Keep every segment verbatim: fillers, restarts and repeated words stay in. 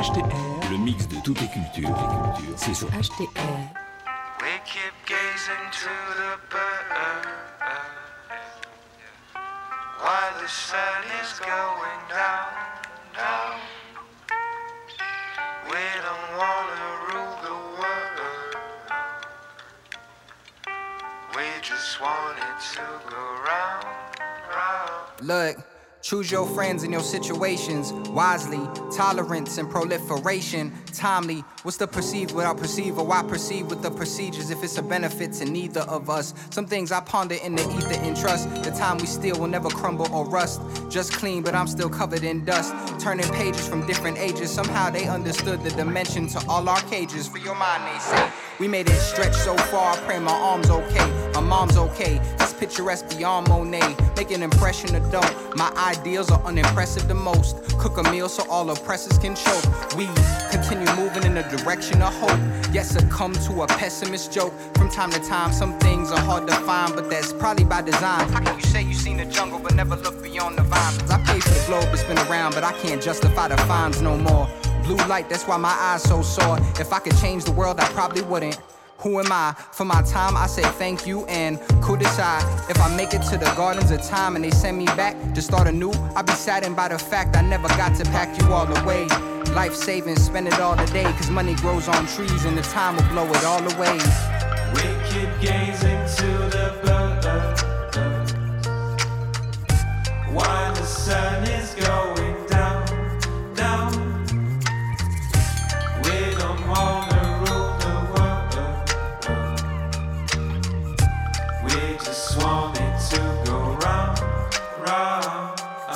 H T R, le mix de toutes les cultures, les cultures, c'est sur H T R. We keep gazing to the bird while the sun is going down, down. We don't wanna rule the world. We just want it to go round, round. Look, choose your friends and your situations wisely. Tolerance and proliferation, timely. What's the perceived without perceive, or why proceed with the procedures if it's a benefit to neither of us? Some things I ponder in the ether and trust. The time we steal will never crumble or rust. Just clean, but I'm still covered in dust. Turning pages from different ages. Somehow they understood the dimension to all our cages. For your mind, they say. We made it stretch so far, I pray my arm's okay. My mom's okay. That's picturesque beyond Monet. Make an impression or don't. My ideals are unimpressive the most. Cook a meal so all oppressors can choke. We continue moving in the direction of hope. Yet succumb to a pessimist joke. From time to time, some things are hard to find, but that's probably by design. How can you say you seen the jungle but never look beyond the vines? Cause I paid for the globe, it's been around, but I can't justify the fines no more. Blue light, that's why my eyes so sore. If I could change the world, I probably wouldn't. Who am I? For my time, I say thank you and could decide. If I make it to the gardens of time and they send me back to start anew, I'll be saddened by the fact I never got to pack you all away. Life savings, spend it all today, cause money grows on trees and the time will blow it all away. We keep gazing to the birds while the sun is going down, down. We don't wanna rule the world. We just want it to go round, round.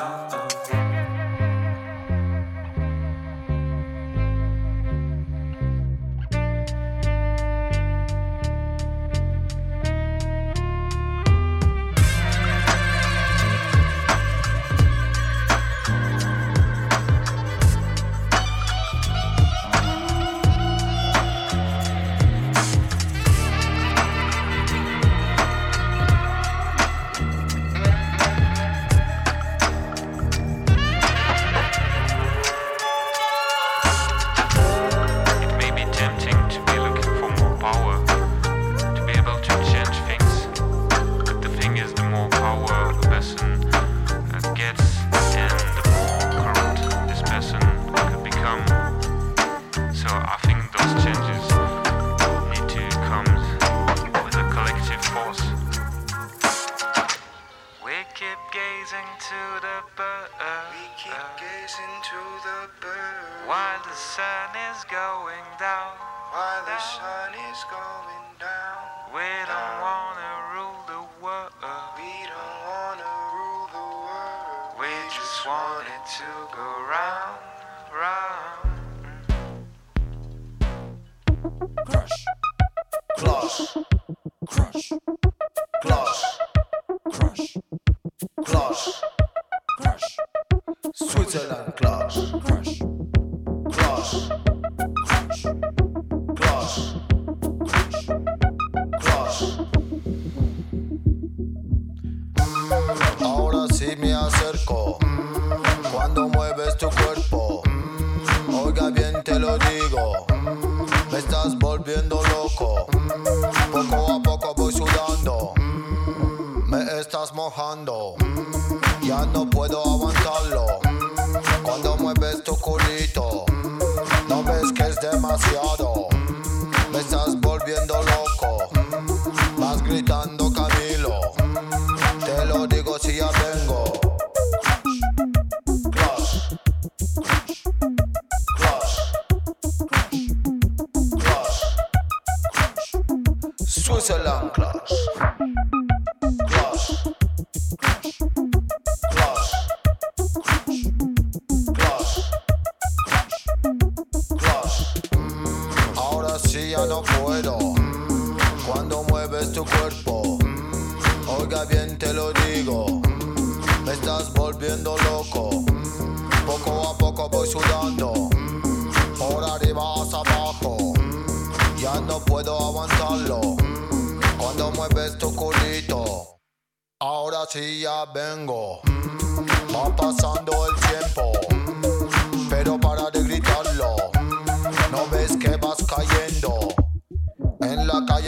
Ahora sí ya vengo, va pasando el tiempo, pero para de gritarlo.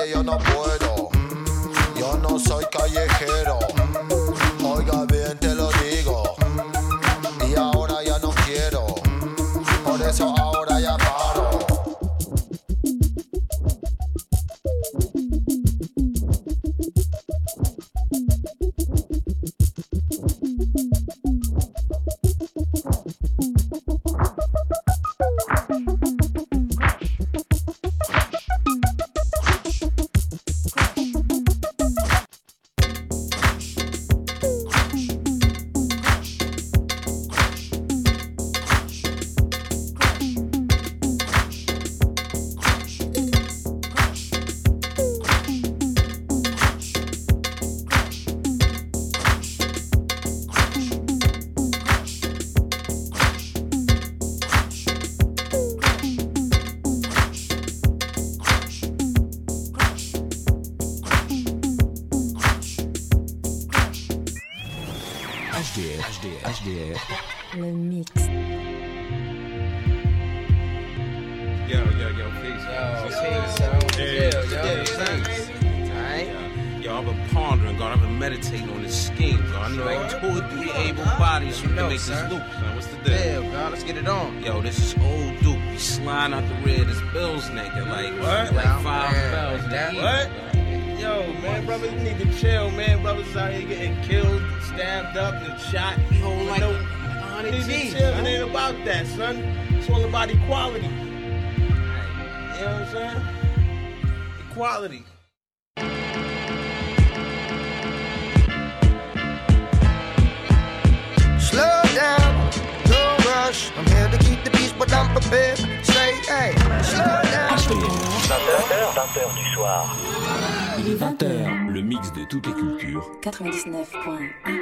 calle yo no puedo. Yo no soy callejero. Oiga bien te lo digo. Y ahora ya no quiero. Por eso ahora ya paro. H D R, H D R, H D R. Le mix. Yo, yo, yo, peace. Yo, Peace. peace, yo. Yeah, Yo, yeah, yo, thanks. Alright. Yo, I've been pondering, God. I've been meditating on this scheme, God. I need like two or three able bodies who You can know, make son. this loop, son. What's the deal? Yeah, God, let's get it on. Yo, this is old Duke. He sliding out the rear of this Bills nigga like, What? like Wow, five man, bells. like that? What? Yo, man, brothers need to chill, man. Brothers out here getting killed, stabbed up, and shot. He hold like no, a need hundred to G's. chill. It Huh? ain't about that, son. It's all about equality. You know what I'm saying? Equality. Slow down, don't rush. I'm here to keep the peace, but I'm prepared. Say, hey, slow down. H D R. vingt heures, vingt heures du soir. Il est vingt heures, le mix de toutes les cultures. quatre-vingt-dix-neuf point un.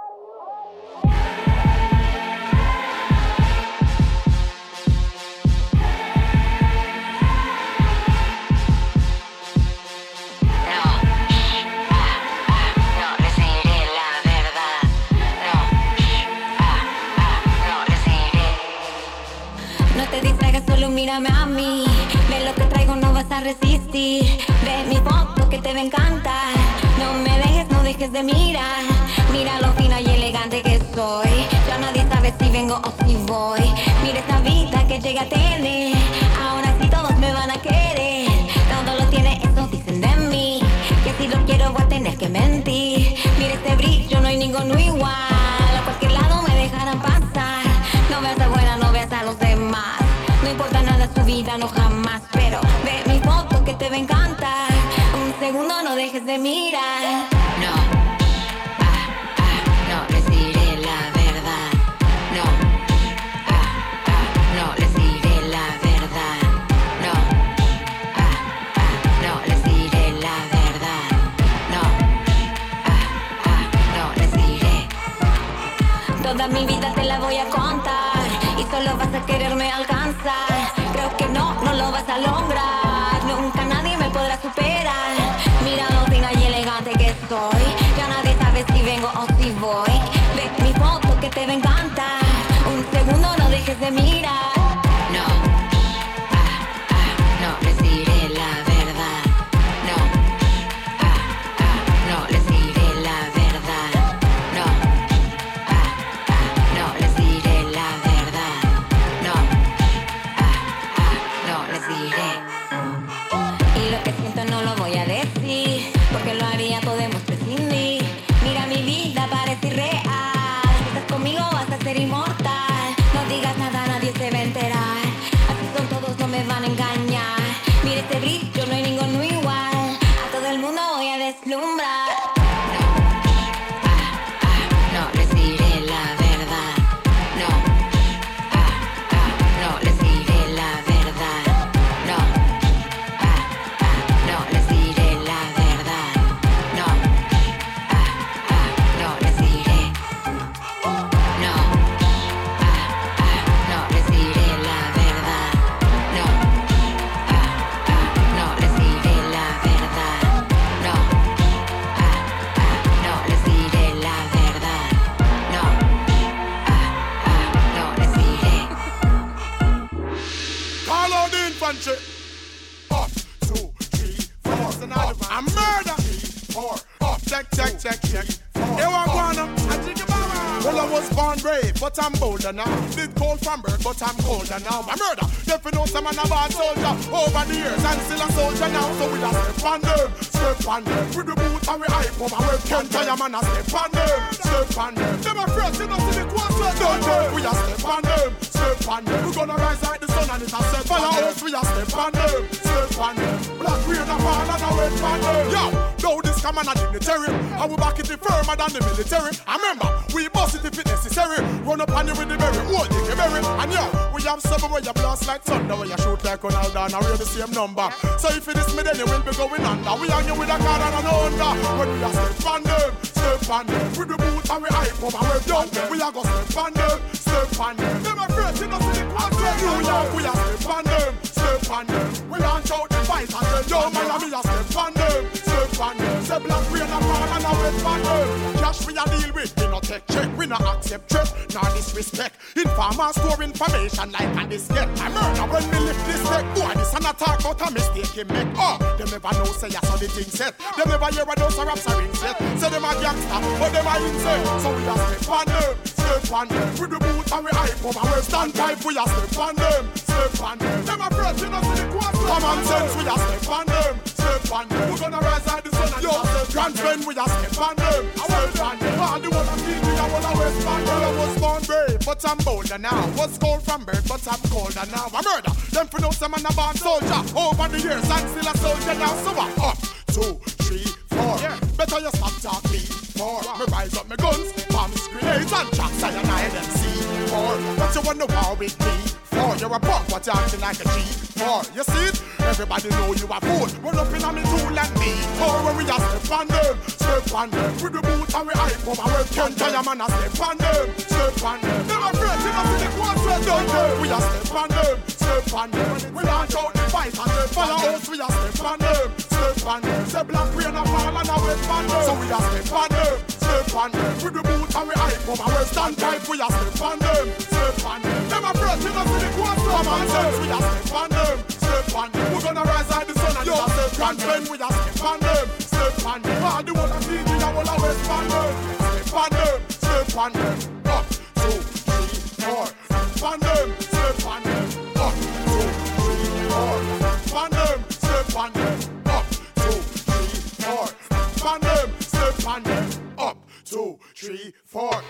No te distraigas, solo mírame a mí. Ve lo que traigo, no vas a resistir. Ve mi foto que te va a encantar. No me dejes, no dejes de mirar. Mira lo fina y elegante que soy. Ya nadie sabe si vengo o si voy. Mira esta vida que llega a tener. Ahora sí todos me van a querer. Todo lo tiene, eso dicen de mí. Que si lo quiero voy a tener que mentir. Mira este brillo, no hay ninguno igual. A cualquier lado me dejarán pasar. No veas a buena, no veas a los demás. No importa nada su vida, no jamás. Pero ve mi foto que te va a encantar. Un segundo no dejes de mirar. No, ah, ah, no les diré la verdad. No, ah, ah, no les diré la verdad. No, ah, ah, no les diré la verdad. No, ah, ah, no les diré. Toda mi vida te la voy a contar y solo vas a quererme alcanzar. Creo que no, no lo vas a lograr. Nunca nadie me podrá superar. Mira lo fina y elegante que soy. Ya nadie sabe si vengo o si voy. Ve mi foto que te va a encantar. Un segundo no dejes de mirar. No, ah, ah, no les diré la verdad. No, ah, ah, no les diré la verdad. No, ah, ah, no les diré la verdad. No, ah, ah, no les diré. Y lo que siento no lo voy a decir, porque lo haría, podemos prescindir. Mira mi vida, parece irreal. Si estás conmigo vas a ser inmortal. No digas nada, nadie se va a enterar. Así son todos, no me van a engañar. Mira este brillo, no hay ninguno igual. A todo el mundo voy a deslumbrar. No, ah, ah, no les diré la verdad. No, ah, ah, no les diré la verdad. No, ah, ah, no les diré la verdad. No, ah, ah, no les diré. No, ah, ah, no les diré la verdad. No, ah, ah, no les diré la verdad. No, ah, ah, no les diré la verdad. No, ah, ah, no les diré. Call out the infantry. One, two, three, four. So now a murder. Four, up, check, check, check, check. Here I wanna, I think about it. Well, I was born brave, but I'm bolder now. Did cold from birth, but I'm colder now. I murder, if you know some man a bad soldier. Over the years, I'm still a soldier now. So we just step on them, step on them. With the boot and we hype up and we can't tell your man a step on them, step on them. Them a first, you know, see the quad sweat. Don't go, we just step on them, step on them. We gonna rise like the sun and it's a step on them. We just step on them, step on them. Black, green and fall and I wait on them. Yo, though this come on a dignitary, I will back it firmer than the military. I remember, we bust it if it's necessary. Run up on you with the berry, hold you get berry. And yo, we have seven where you blast like thunder, where you shoot like Ronaldo and we're the same number. So if it is me then you will be going under. We hang you with a card and an under. When we are step on them, step on them. With the boot and we hype up and we're done. We are go step on them, step on them. Them afraid you know see the class where New York. We are step on them, step on them. We launch out the fight and then yo Miami are step on them, step on them. Say black rain and fall and I wait on them. Cash we a deal with, we no take check, we no accept threat, nor disrespect. Informers store information like a disket. I murder when we lift this deck. Boy, this an attack out a mistake he make. Oh, them never know say yes on the thing set. Them never hear a dose of raps or rings yet. Say them a gangster, but them a insane. So we a step on them, step on them. With the boot and we hype up and we stand pipe. We a step on them, step on them. Them a friends, you know see the quad. Common sense, we a step on them, step on them. We gonna rise like the sun and yo, grand friend, we a step on them, step on them. All the one of me, I wanna west on them. I was born brave, but I'm bolder now. Was cold from birth, but I'm colder now. I murder, them for no some man a born soldier. Over the years, I'm still a soldier now. So I'm up, two, three, four. Yeah. Better you stop talk me, four. Me rise up my guns, bombs, grenades, and tracks, cyanide and C, four. But you wanna war with me, four. You're a punk, but you're acting like a G, four. You see it? Everybody know you a fool. Run up in on me tool and me, four. When we just step on them, step on them. With the boot and we hype up and we can't tell your man a step on them, step on them. Them afraid, you know see the quad sweat, don't they? We just step on them, step on them. We launch out the fight and then follow us. We just step on them, step on them. Say black rain and fall and I wait on them. So we just step on them, step on them. With the boot and we hype up and we stand tight. We just step on them, step on them. Them afraid, you know see the quad sweat. Common sense, we just step on them, step on them. We're gonna rise like the sun and just step grand friend. We just step on them, step on them. All the one of me, I will always on them. Step on them, step on them. Up, two, three, four. Step on them, step on them. Up, two, three, four. Step on them, step on them. Up, two, three, four. Step on them, step on them. Up, two, three, four.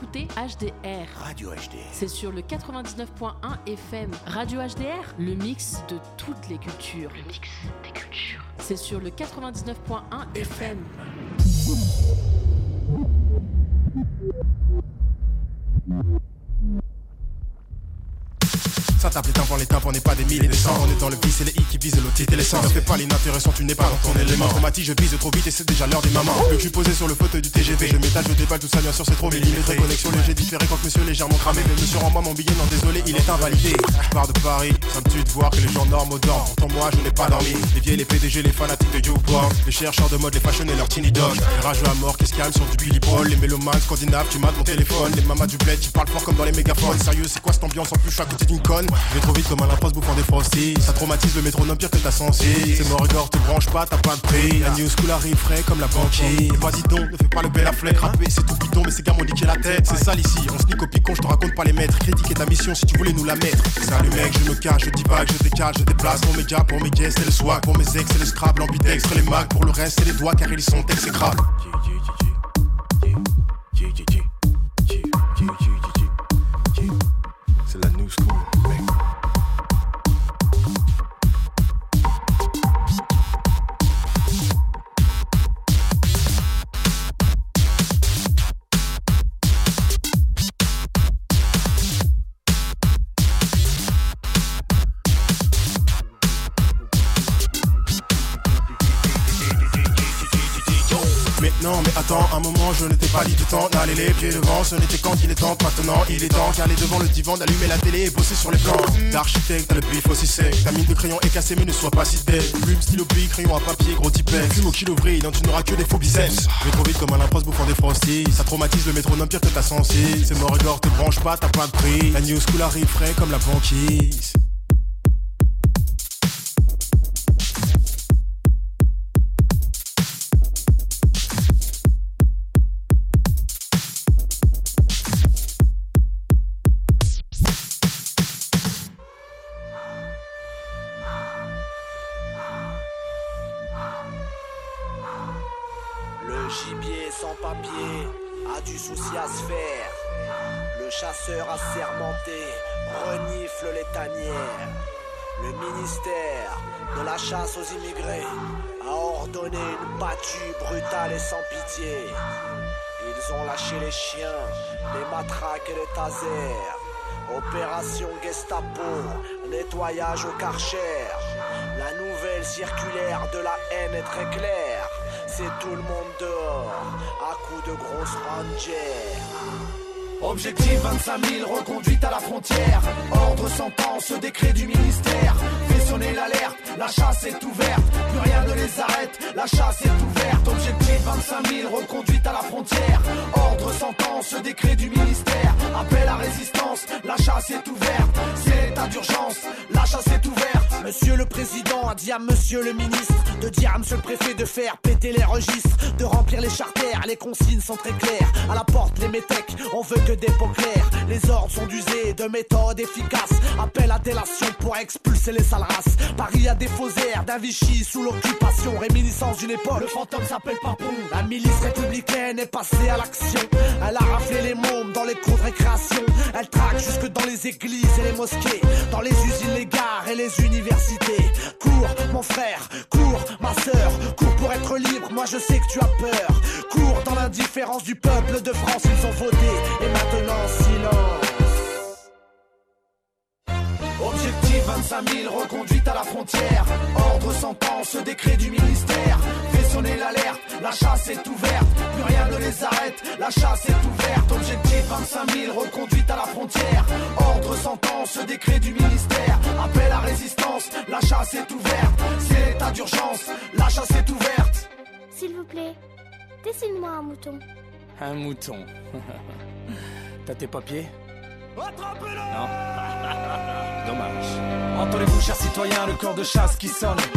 écoutez H D R. Radio H D R. C'est sur le quatre-vingt-dix-neuf point un F M. Radio H D R, le mix de toutes les cultures. Le mix des cultures. C'est sur le quatre-vingt-dix-neuf point un F M. Ça tape les tympans, les tympans, on n'est pas des mille et des cents. On est dans le vice et les i qui visent l'autre et l'essence. Ne fais pas l'inintéressant, tu n'es pas dans ton élément. Traumatique, je vise trop vite et c'est déjà l'heure des mamans. Le cul posé sur le fauteuil du T G V. Je m'étale, je déballe, tout ça bien sûr c'est trop millimétré. Connexion léger différé quand monsieur légèrement cramé. Mais monsieur rends-moi mon billet, non désolé, il est invalidé. Je pars de Paris, ça me tue de voir que les gens normaux dorment. Pourtant moi je n'ai pas dormi. Les vieilles, les P D G, les fanatiques de YouPorn, les chercheurs de mode, les fashion et leurs teeny dogs. Les rageux à mort qui se calment sur du Billy Paul. Les mélomanes scandinaves, tu mates mon téléphone. Les mamas du bled qui parlent fort comme dans les mégaphones. Sérieux, c'est quoi cette ambiance en plus, je suis à côté d'une conne. Je vais trop vite comme un l'impasse bouffant des frosties. Ça traumatise le métronome pire que ta sensi. C'est mort et gore, te branche pas, t'as pas de prix. La new school arrive frais comme la banquise. Vas-y donc, ne fais pas le bel affleck. Rapper c'est tout bidon mais ces gars m'ont niqué la tête. C'est sale ici, on se nique au picon, je te raconte pas les maîtres. Critiquer ta mission si tu voulais nous la mettre. Salut mec, je me cache, je dis pas que je décale, je déplace. Pour mes gars, pour mes guests, c'est le swag. Pour mes ex, c'est le scrabble, ambidextre, les mags. Pour le reste, c'est les doigts car ils sont exécrables. C'est la new school, mec. Non mais attends un moment, je ne t'ai pas dit du temps d'aller les pieds devant, ce n'était quand il est temps. Maintenant il est temps d'aller devant le divan, d'allumer la télé et bosser sur les plans. D'architecte, t'as le bif aussi sec. Ta mine de crayon est cassée mais ne sois pas si dead. Plume, stylo, bic, crayon à papier, gros typet. Fume au kilo vrille, donc tu n'auras que des faux biceps. Je vais trop vite comme un l'impasse bouffant des frosties. Ça traumatise le métronome pire que ta sensi. C'est mort et gore, te branche pas, t'as pas de prix. La new school arrive frais comme la banquise. Chasseur assermenté renifle les tanières. Le ministère de la chasse aux immigrés a ordonné une battue brutale et sans pitié. Ils ont lâché les chiens, les matraques et les tasers. Opération Gestapo, nettoyage au Karcher. La nouvelle circulaire de la haine est très claire. C'est tout le monde dehors, à coups de grosses rangers. Objectif vingt-cinq mille, reconduite à la frontière. Ordre sentence, décret du ministère. Fait sonner l'alerte, la chasse est ouverte. Plus rien ne les arrête, la chasse est ouverte. Objectif vingt-cinq mille, reconduite à la frontière. Ordre sentence, décret du ministère. Appel à résistance, la chasse est ouverte. C'est l'état d'urgence, la chasse est ouverte. Monsieur le président a dit à monsieur le ministre de dire à monsieur le préfet de faire péter les registres, de remplir les charters, les consignes sont très claires. À la porte les métèques, on veut que des pots clairs. Les ordres sont d'user de méthodes efficaces. Appel à délation pour expulser les sales races. Paris a des faux airs d'un Vichy sous l'occupation. Réminiscence d'une époque, le fantôme s'appelle Papon. La milice républicaine est passée à l'action. Elle a raflé les mômes dans les cours de récréation. Elle traque jusque dans les églises et les mosquées, dans les usines, les gares et les universités. Cours mon frère, cours ma sœur, cours pour être libre, moi je sais que tu as peur. Cours dans l'indifférence du peuple de France, ils ont voté et maintenant silence. Objectif vingt-cinq mille, reconduite à la frontière. Ordre sentence, décret du ministère. Fait sonner l'alerte, la chasse est ouverte. Plus rien ne les arrête, la chasse est ouverte. Objectif vingt-cinq mille, reconduite à la frontière. Ordre sentence, décret du ministère. Appel à résistance, la chasse est ouverte. C'est l'état d'urgence, la chasse est ouverte. S'il vous plaît, dessine-moi un mouton. Un mouton. T'as tes papiers ? Attrapez-le! Non. Dommage. Entendez-vous, chers citoyens, le cœur de chasse qui sonne.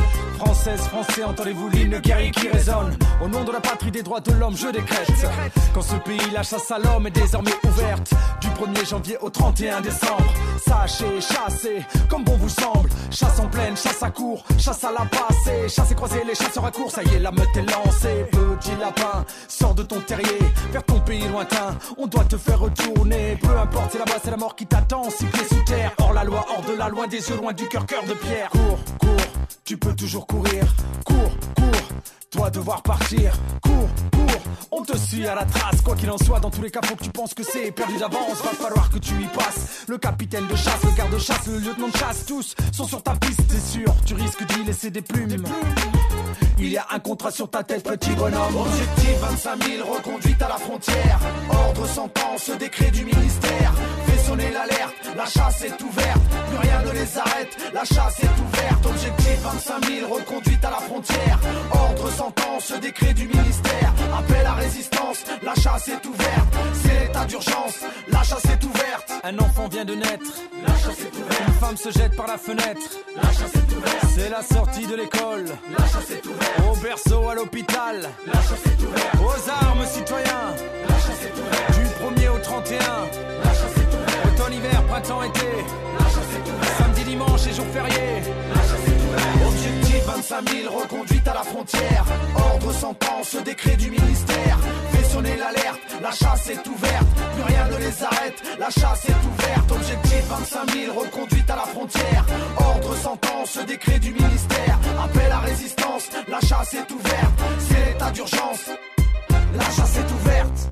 Françaises, Français, entendez-vous l'hymne guerrier qui résonne. Au nom de la patrie des droits de l'homme, je décrète. Quand ce pays, la chasse à l'homme est désormais ouverte. Du premier janvier au trente et un décembre. Sachez, chassez, comme bon vous semble. Chasse en pleine, chasse à court, chasse à la passée. Chassez, croisez les chasseurs à court, ça y est, la meute est lancée. Petit lapin, sors de ton terrier, vers ton pays lointain. On doit te faire retourner. Peu importe, c'est là-bas, c'est la mort qui t'attend. Six pieds sous terre, hors la loi, hors de la, loin des yeux, loin du cœur, cœur de pierre. Cours, cours, tu peux toujours courir. Cours, cours, toi devoir partir. Cours, cours, on te suit à la trace. Quoi qu'il en soit, dans tous les cas, faut que tu penses que c'est perdu d'avance. Va falloir que tu y passes. Le capitaine de chasse, le garde-chasse, le lieutenant de chasse, tous sont sur ta piste, c'est sûr. Tu risques d'y laisser des plumes. Des plumes. Il y a un contrat sur ta tête, petit bonhomme. Objectif vingt-cinq mille, reconduite à la frontière. Ordre sentence, décret du ministère. Fais sonner l'alerte, la chasse est ouverte. Plus rien ne les arrête, la chasse est ouverte. Objectif vingt-cinq mille, reconduite à la frontière. Ordre sentence, décret du ministère. Appel à résistance, la chasse est ouverte. C'est l'état d'urgence, la chasse est ouverte. Un enfant vient de naître, la chasse est ouverte. Une femme se jette par la fenêtre, la chasse est ouverte. C'est la sortie de l'école, la chasse est ouverte. Au berceau, à l'hôpital, la chasse est ouverte. Aux armes, citoyens, la chasse est ouverte. Du premier au trente et un, la chasse est ouverte. Automne, hiver, printemps, été, la chasse est ouverte. Samedi, dimanche et jour férié, la chasse est ouverte. Objectif vingt-cinq mille, reconduite à la frontière. Ordre sentence, décret du ministère. Fais sonner l'alerte, la chasse est ouverte. Plus rien ne les arrête, la chasse est ouverte. Objectif vingt-cinq mille, reconduite à la frontière. Ordre sentence, décret du ministère. Appel à résistance, la chasse est ouverte. C'est l'état d'urgence, la chasse est ouverte.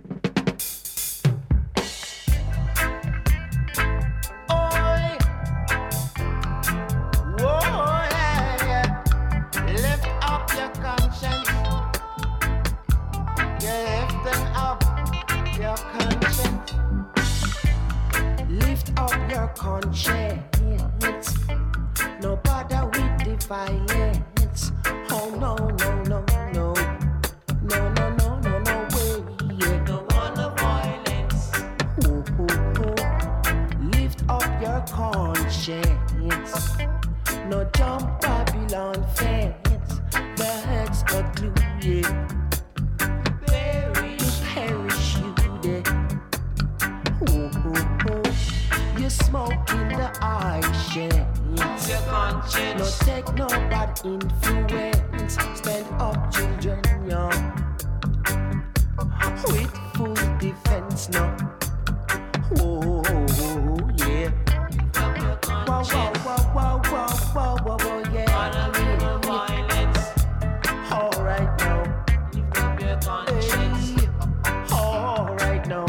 Conscience, no bother with the violence. Oh no, no, no, no, no, no, no, no, no way. Yeah. No one of violence. Ooh, ooh, ooh. Lift up your conscience. No jump Babylon fence. The heads are glue, yeah. Perish, perish you there. Ooh, ooh, ooh. You smoke in the eye shades. No take no bad influence. Stand up, children, young. With full defense, no. Oh, yeah. Wow, wow, wow, wow, wow, wow, wow, wow, yeah. All right now. Hey, all right now.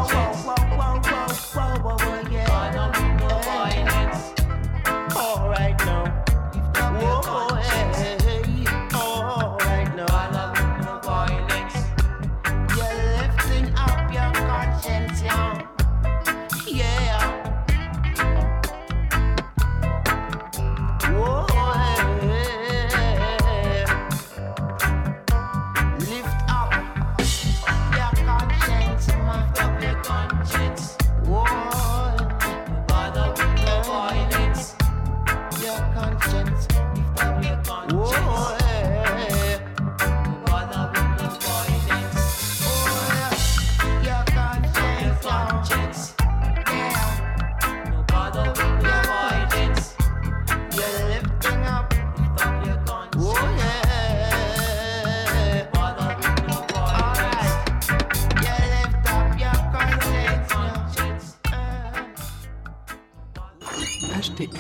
All right.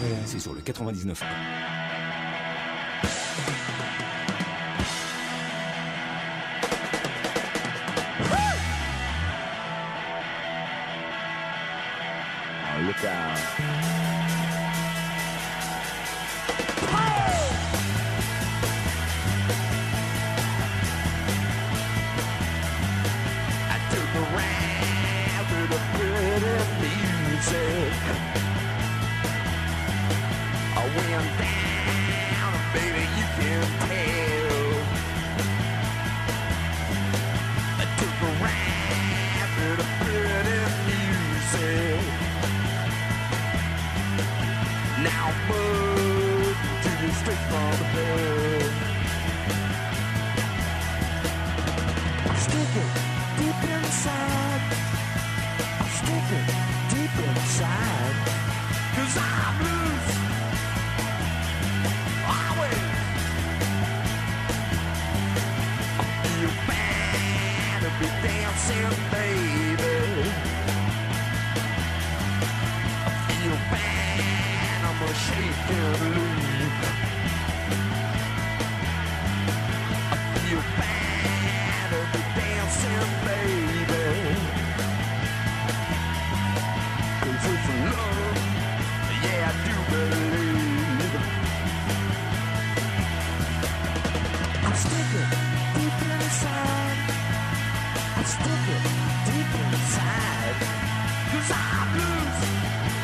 C'est sur le quatre-vingt-dix-neuf point un. Look out. I took a ride through the pretty music. I went down, baby, you can tell. I took a ride through the pretty music. Now move to you straight from hell. Stick it deep inside. Stick it deep inside. Cause I'm loose. Always. I feel bad to be dancing, baby. I feel bad. I'm a shake and leave. I feel bad to be dancing, baby. Cause it's love, yeah, I do believe. I'm sticking deep inside. I'm sticking deep inside. Cause I'm loose.